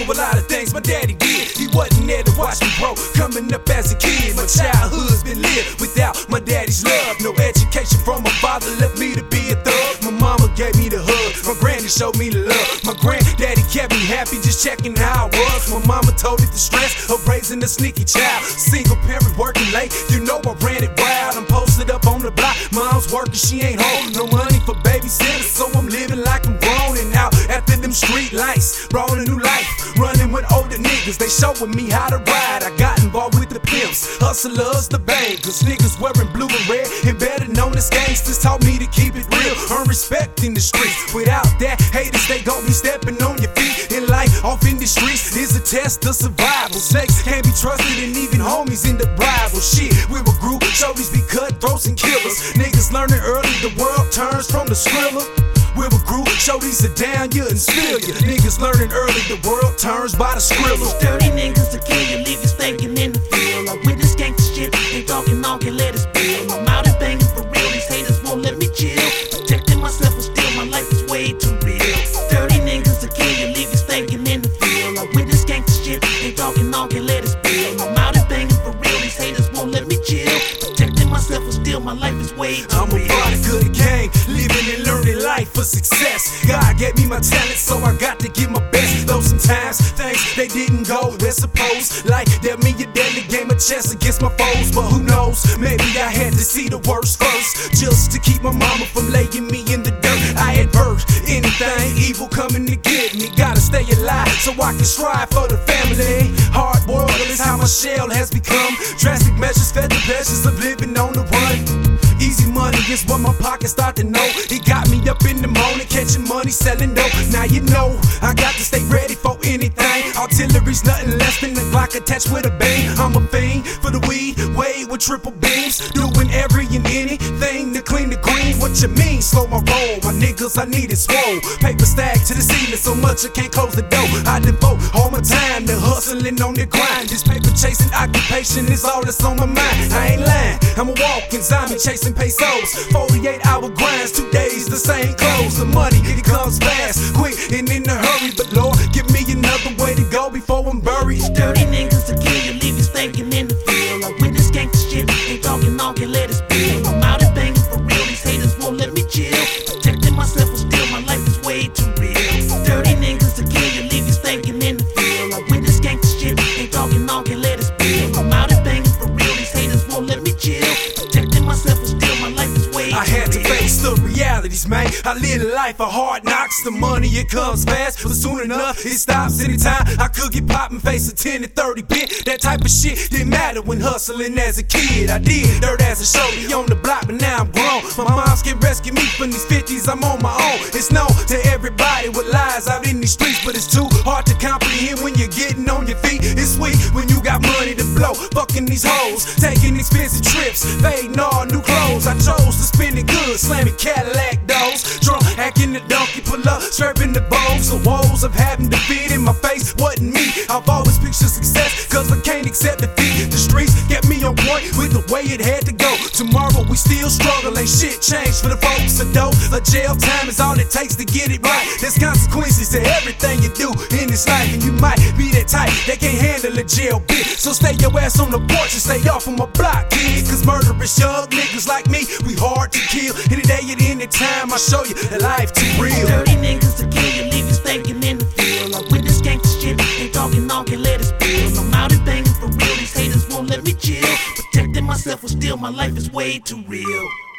for a lot of things my daddy did. He wasn't there to watch me grow. Coming up as a kid, my childhood's been lived without my daddy's love. No education from my father left me to be a thug. My mama gave me the hug, my granny showed me the love. My granddaddy kept me happy just checking how I was. My mama told it the stress of raising a sneaky child. Single parent working late, you know I ran it wild. I'm posted up on the block, mom's working, she ain't home. No money for babysitters, so I'm living like I'm grown and out after them street lights. Brought a new life, running with older niggas, they showing me how to ride. I got involved with the pimps, hustlers, the bankers, niggas wearing blue and red and better known as gangsters. Taught me to keep it real, earn respect in the streets. Without that, haters, they gon' be stepping on your feet. In life, off in the streets is a test of survival. Snakes can't be trusted and even homies in the Bible. Shit, we were group, shorties be cutthroats and killers. Niggas learning early, the world turns from the Skrilla. We were group, shorties are down you and spill you. Niggas learning early, the world turns by the Skrilla. Dirty niggas to kill you, leave you stinking in the field. Like with this gangsta shit, ain't talking on, can let us spill. I'm out and banging for real, these haters won't let me chill. Protecting myself but still, my life is way too real. Dirty niggas to kill you, leave you stinking in the field. Like with this gangsta shit, ain't talking on, can let us spill. I'm out and banging for real, these haters won't let me chill. Protecting myself but still, my life is way too real. I'm a product of the game, living and learning life for success. God gave me my talent, so I got to give my best. Though sometimes things they didn't go as supposed. Like that me and deadly game of chess against my foes. But who knows, maybe I had to see the worst first, just to keep my mama from laying me in the dirt. I advert anything evil coming to get me. Gotta stay alive so I can strive for the family. Hard boiled is how my shell has become. Drastic measures fed the pleasures of living on the run. Easy money is what my pockets start to know. It got me up in the morning, catching money, selling dope. Now you know, I got to stay ready for anything. Artillery's nothing less than a Glock attached with a bang. I'm a fiend for the weed, weighed with triple beams. Doing every and anything to clean the green. What you mean, slow my roll? My niggas, I need it swole. Paper stacked to the ceiling so much I can't close the door. I devote all my time to hustling on the grind. This paper chasing occupation is all that's on my mind. I ain't lying, I'm a walking zombie chasing pesos. 48-hour grinds, 2 days, the same clothes. The money, it comes fast, quick, and in a hurry. But Lord, give me another way to go before I'm buried. Dirty niggas to kill you, leave you stinking in the field. Like with this gangsta shit, ain't talking on, can let us spill. I'm out and banging for real, these haters won't let me chill. Protecting myself but still, my life is way too real. Dirty niggas to kill you, leave you stinking in the field. Like with this gangsta shit, ain't talking on, can let us spill. I'm out and banging for real, these haters won't let me chill. Protecting myself but still, my life is way too real. I had to face the realities, man. I live a life of hard knocks. The money, it comes fast, but soon enough, it stops anytime. I could get popped and face a 10 and 30 bit. That type of shit didn't matter when hustling as a kid. I did dirt as a shorty on the block, but now I'm grown. My moms can rescue me from these 50s, I'm on my own. It's known to everybody what lies out in these streets, but it's too hard to comprehend when you're getting on your feet. It's sweet when you got money to blow, fucking these hoes, taking expensive trips, fading all new clothes. I chose to spend it good, slamming Cadillac doors, drunk, hacking the donkey, pull up, scraping the bowls. The woes of having defeat in my face wasn't me. I've always pictured success, cause I can't accept defeat. The streets kept me on point with the way it had to go. Tomorrow we still struggle, ain't shit changed for the folks. A dope, a jail time is all it takes to get it right. There's consequences to everything you do in this life, and you might be that type that can't handle a jail bit. So stay your ass on the porch and stay off of my block, kid. Cause murderous young niggas like me, we hard to kill. Any day at any time, I'll show you that life too real. Dirty niggas to kill you, leave you stinking in the field. Like with this gangsta shit, ain't talking on, can let us spill. I'm out and banging for real, these haters won't let me chill. Protecting myself but still, my life is way too real.